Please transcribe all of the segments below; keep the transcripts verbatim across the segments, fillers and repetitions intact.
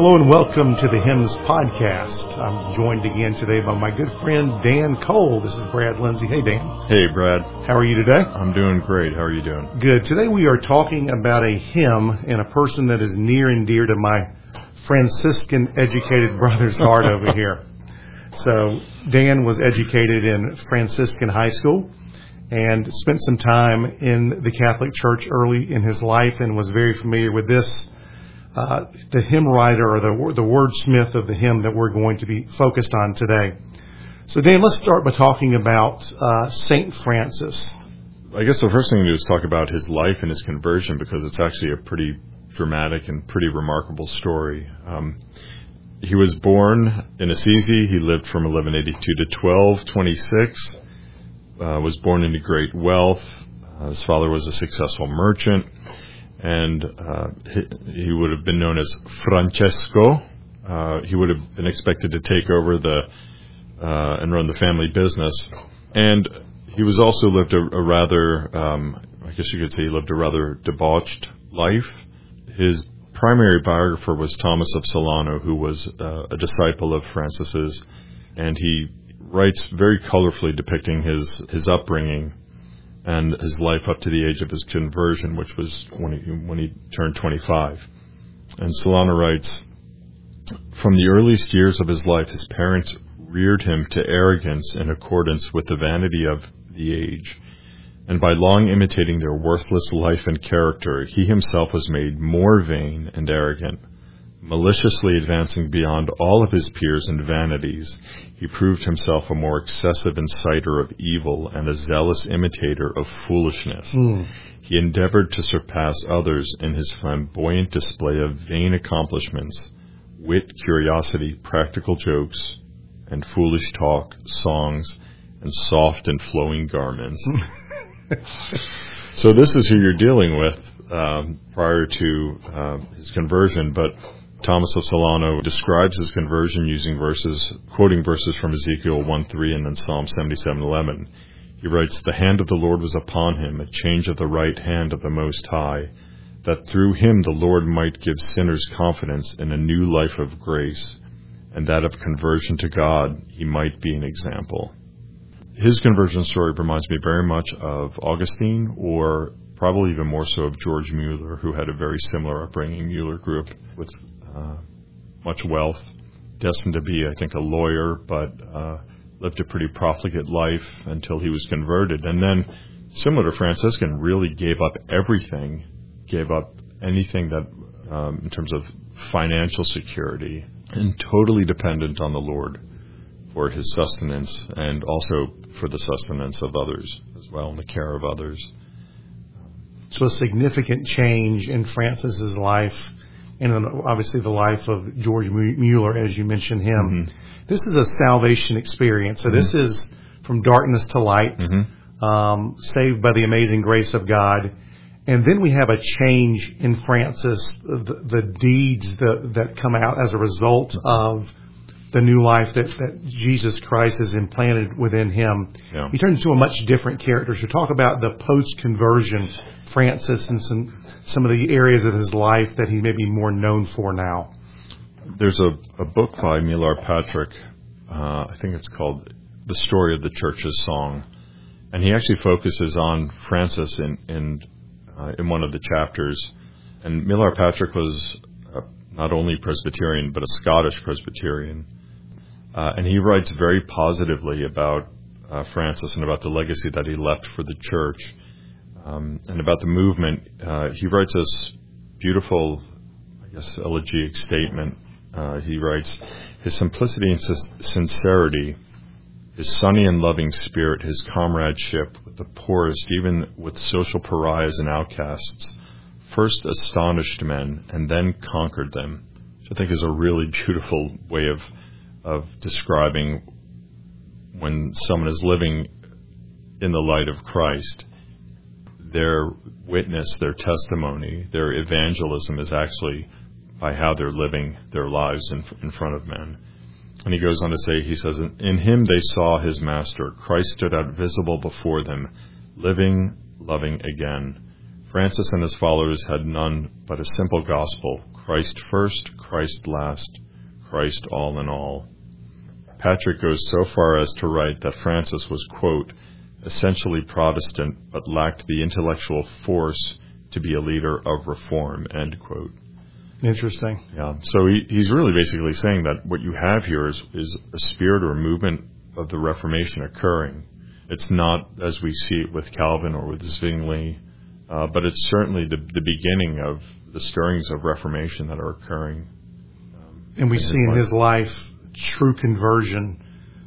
Hello and welcome to the Hymns Podcast. I'm joined again today by my good friend Dan Cole. This is Brad Lindsay. Hey, Dan. Hey, Brad. How are you today? I'm doing great. How are you doing? Good. Today we are talking about a hymn and a person that is near and dear to my Franciscan educated brother's heart over here. So Dan was educated in Franciscan high school and spent some time in the Catholic Church early in his life and was very familiar with this. Uh, the hymn writer or the the wordsmith of the hymn that we're going to be focused on today. So Dan, let's start by talking about uh, Saint Francis. I guess the first thing to do is talk about his life and his conversion, because it's actually a pretty dramatic and pretty remarkable story. Um, he was born in Assisi. He lived from eleven eighty-two to twelve twenty-six. Uh, was born into great wealth. Uh, his father was a successful merchant. And uh, he, he would have been known as Francesco. Uh, he would have been expected to take over the uh, and run the family business. And he was also lived a, a rather, um, I guess you could say, he lived a rather debauched life. His primary biographer was Thomas of Celano, who was uh, a disciple of Francis's, and he writes very colorfully depicting his his upbringing and his life up to the age of his conversion, which was when he, when he turned twenty-five. And Solano writes, "From the earliest years of his life, his parents reared him to arrogance in accordance with the vanity of the age. And by long imitating their worthless life and character, he himself was made more vain and arrogant. Maliciously advancing beyond all of his peers in vanities, he proved himself a more excessive inciter of evil and a zealous imitator of foolishness. Mm. He endeavored to surpass others in his flamboyant display of vain accomplishments, wit, curiosity, practical jokes, and foolish talk, songs, and soft and flowing garments." So this is who you're dealing with um, prior to uh, his conversion, but Thomas of Celano describes his conversion using verses, quoting verses from Ezekiel one three and then Psalm seventy-seven eleven. He writes, "The hand of the Lord was upon him, a change of the right hand of the Most High, that through him the Lord might give sinners confidence in a new life of grace, and that of conversion to God he might be an example." His conversion story reminds me very much of Augustine, or probably even more so of George Mueller, who had a very similar upbringing. Mueller grew up with Uh, much wealth, destined to be, I think, a lawyer, but uh, lived a pretty profligate life until he was converted. And then, similar to Franciscan, really gave up everything, gave up anything that, um, in terms of financial security, and totally dependent on the Lord for his sustenance and also for the sustenance of others as well, and the care of others. So a significant change in Francis's life, and obviously the life of George Mueller, as you mentioned him. Mm-hmm. This is a salvation experience. So mm-hmm. this is from darkness to light, mm-hmm. um, saved by the amazing grace of God. And then we have a change in Francis, the, the deeds that, that come out as a result of the new life that, that Jesus Christ has implanted within him. Yeah. He turns into a much different character. So talk about the post-conversion Francis and some some of the areas of his life that he may be more known for now. There's a, a book by Millar Patrick, uh, I think it's called The Story of the Church's Song, and he actually focuses on Francis in in, uh, in one of the chapters. And Millar Patrick was uh, not only Presbyterian, but a Scottish Presbyterian, uh, and he writes very positively about uh, Francis and about the legacy that he left for the church. Um, and about the movement. Uh, he writes this beautiful, I guess, elegiac statement. Uh, he writes, "His simplicity and sincerity, his sunny and loving spirit, his comradeship with the poorest, even with social pariahs and outcasts, first astonished men and then conquered them," which I think is a really beautiful way of of describing when someone is living in the light of Christ. Their witness, their testimony, their evangelism is actually by how they're living their lives in, in front of men. And he goes on to say, he says, "In him they saw his master. Christ stood out visible before them, living, loving again. Francis and his followers had none but a simple gospel: Christ first, Christ last, Christ all in all. Patrick goes so far as to write that Francis was, quote, essentially Protestant, but lacked the intellectual force to be a leader of reform, end quote. Interesting. Yeah. So he, he's really basically saying that what you have here is, is a spirit or a movement of the Reformation occurring. It's not as we see it with Calvin or with Zwingli, uh, but it's certainly the, the beginning of the stirrings of Reformation that are occurring. Um, and we in see in life. his life true conversion,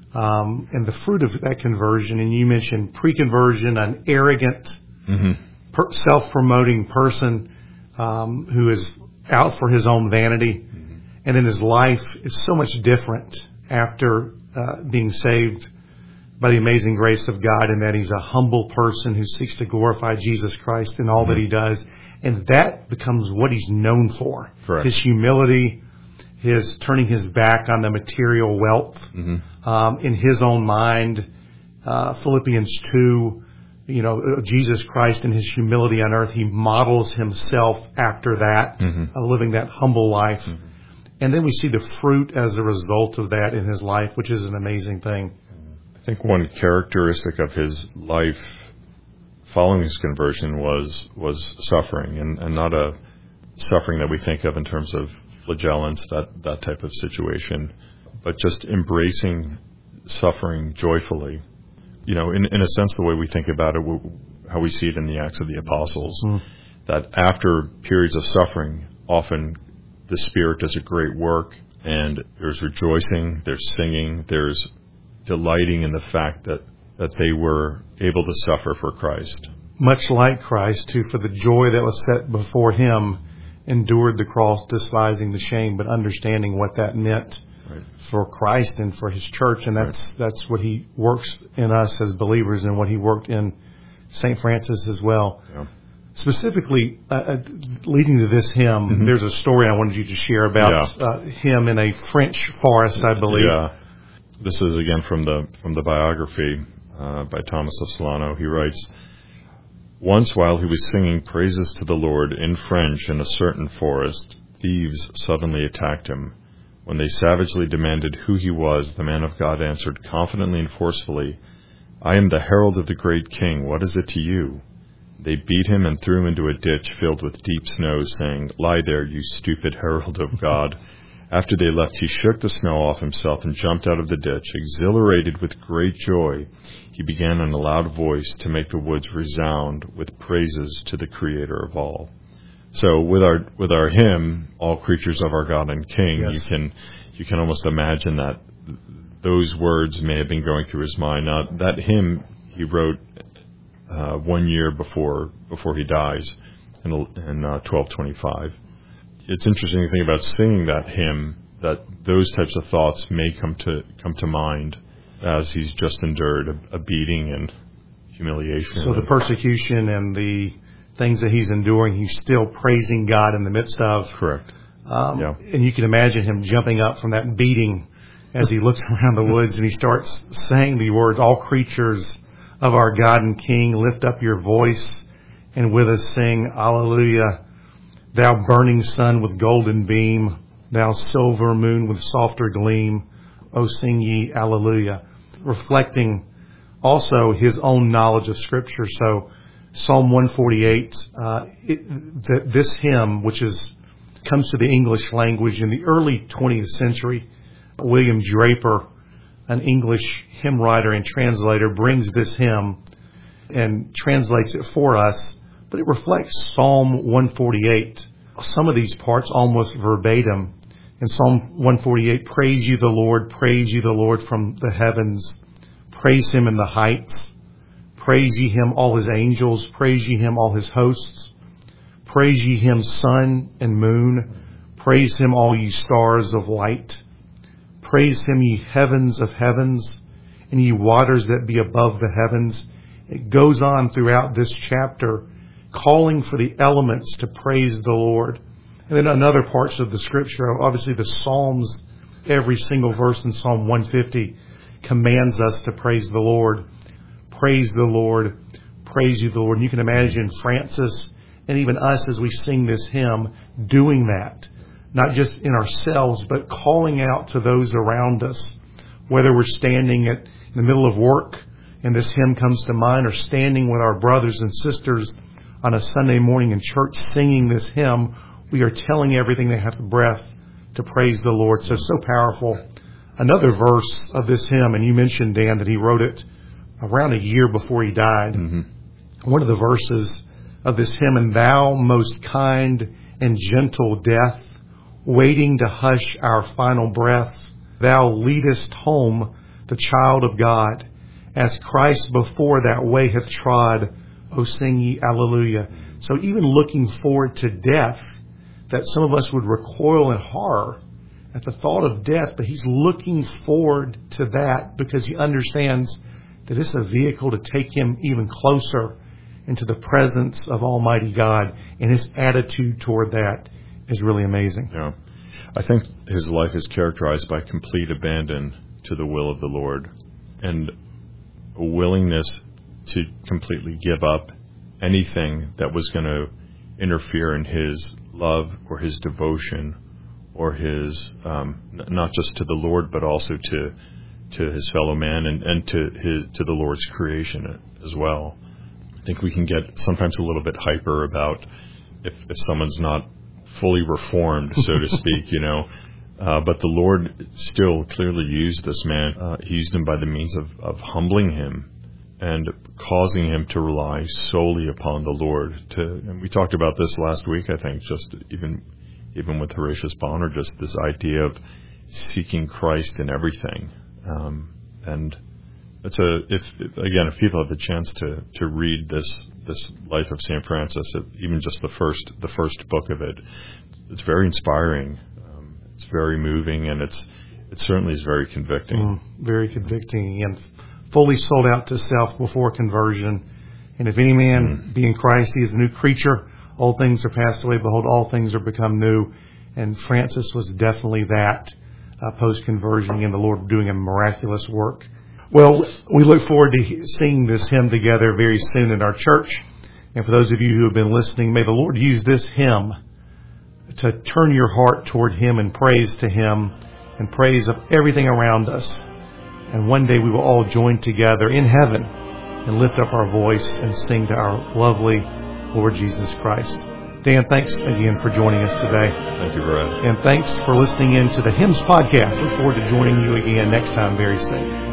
um, and the fruit of that conversion. And you mentioned pre-conversion, an arrogant, mm-hmm. per- self-promoting person um, who is out for his own vanity. Mm-hmm. And then his life is so much different after uh, being saved by the amazing grace of God, in that he's a humble person who seeks to glorify Jesus Christ in all mm-hmm. that he does. And that becomes what he's known for. Correct. His humility, his turning his back on the material wealth, mm-hmm. um, in his own mind. Uh, Philippians two, you know, Jesus Christ in his humility on earth, he models himself after that, mm-hmm. uh, living that humble life. Mm-hmm. And then we see the fruit as a result of that in his life, which is an amazing thing. I think one characteristic of his life following his conversion was was suffering, and, and not a suffering that we think of in terms of flagellants, that, that type of situation, but just embracing suffering joyfully. You know, in, in a sense, the way we think about it, how we see it in the Acts of the Apostles, mm. that after periods of suffering, often the Spirit does a great work, and there's rejoicing, there's singing, there's delighting in the fact that, that they were able to suffer for Christ. Much like Christ, who for the joy that was set before him endured the cross, despising the shame, but understanding what that meant right. for Christ and for his church. And that's right. that's what he works in us as believers, and what he worked in Saint Francis as well. Yeah. Specifically, uh, leading to this hymn, mm-hmm. there's a story I wanted you to share about yeah. uh, him in a French forest, I believe. Yeah. This is again from the from the biography uh, by Thomas of Solano. He writes, "Once while he was singing praises to the Lord in French in a certain forest, thieves suddenly attacked him. When they savagely demanded who he was, the man of God answered confidently and forcefully, 'I am the herald of the great king. What is it to you?' They beat him and threw him into a ditch filled with deep snow, saying, 'Lie there, you stupid herald of God.' After they left, he shook the snow off himself and jumped out of the ditch. Exhilarated with great joy, he began in a loud voice to make the woods resound with praises to the Creator of all." So with our with our hymn, "All Creatures of Our God and King," yes. you can you can almost imagine that those words may have been going through his mind. Now, that hymn he wrote uh, one year before before he dies in, in uh, twelve twenty-five. It's interesting to think about singing that hymn, that those types of thoughts may come to come to mind as he's just endured a, a beating and humiliation. So the persecution and the things that he's enduring, he's still praising God in the midst of. Correct. Um, yeah. And you can imagine him jumping up from that beating as he looks around the woods and he starts saying the words, "All creatures of our God and King, lift up your voice and with us sing, Alleluia. Thou burning sun with golden beam, thou silver moon with softer gleam, O sing ye Alleluia." Reflecting also his own knowledge of Scripture. So Psalm one forty-eight, uh, it, th- this hymn, which is comes to the English language in the early twentieth century, William Draper, an English hymn writer and translator, brings this hymn and translates it for us. But it reflects Psalm one forty-eight, some of these parts almost verbatim. In Psalm one forty-eight, "Praise you the Lord, praise you the Lord from the heavens. Praise him in the heights. Praise ye him all his angels, praise ye him all his hosts. Praise ye him sun and moon, praise him all ye stars of light. Praise him ye heavens of heavens, and ye waters that be above the heavens." It goes on throughout this chapter, calling for the elements to praise the Lord. And then in other parts of the Scripture, obviously the Psalms, every single verse in Psalm one fifty commands us to praise the Lord. Praise the Lord. Praise you, the Lord. And you can imagine Francis and even us as we sing this hymn, doing that, not just in ourselves, but calling out to those around us, whether we're standing at, in the middle of work and this hymn comes to mind, or standing with our brothers and sisters on a Sunday morning in church singing this hymn, we are telling everything that hath breath to praise the Lord. So, so powerful. Another verse of this hymn, and you mentioned, Dan, that he wrote it around a year before he died. Mm-hmm. One of the verses of this hymn, and thou most kind and gentle death, waiting to hush our final breath, thou leadest home the child of God, as Christ before that way hath trod, O sing ye alleluia. So even looking forward to death, that some of us would recoil in horror at the thought of death, but he's looking forward to that because he understands that it's a vehicle to take him even closer into the presence of Almighty God, and his attitude toward that is really amazing. Yeah. I think his life is characterized by complete abandon to the will of the Lord, and a willingness to completely give up anything that was going to interfere in his love or his devotion or his, um, n- not just to the Lord, but also to to his fellow man and, and to his to the Lord's creation as well. I think we can get sometimes a little bit hyper about if, if someone's not fully reformed, so to speak, you know. Uh, but the Lord still clearly used this man. Uh, he used him by the means of, of humbling him and causing him to rely solely upon the Lord. To, and we talked about this last week, I think, just even even with Horatius Bonner, just this idea of seeking Christ in everything. Um, and it's a if, if again, if people have the chance to to read this this life of Saint Francis, it, even just the first the first book of it, it's very inspiring. It's very moving, and it's it certainly is very convicting. Mm, very convicting, and fully sold out to self before conversion. And if any man mm. be in Christ, he is a new creature. Old things are passed away. Behold, all things are become new. And Francis was definitely that uh, post-conversion, and the Lord doing a miraculous work. Well, we look forward to singing this hymn together very soon in our church. And for those of you who have been listening, may the Lord use this hymn to turn your heart toward him and praise to him and praise of everything around us. And one day we will all join together in heaven and lift up our voice and sing to our lovely Lord Jesus Christ. Dan, thanks again for joining us today. Thank you, Brad. And thanks for listening in to the Hymns Podcast. Look forward to joining you again next time very soon.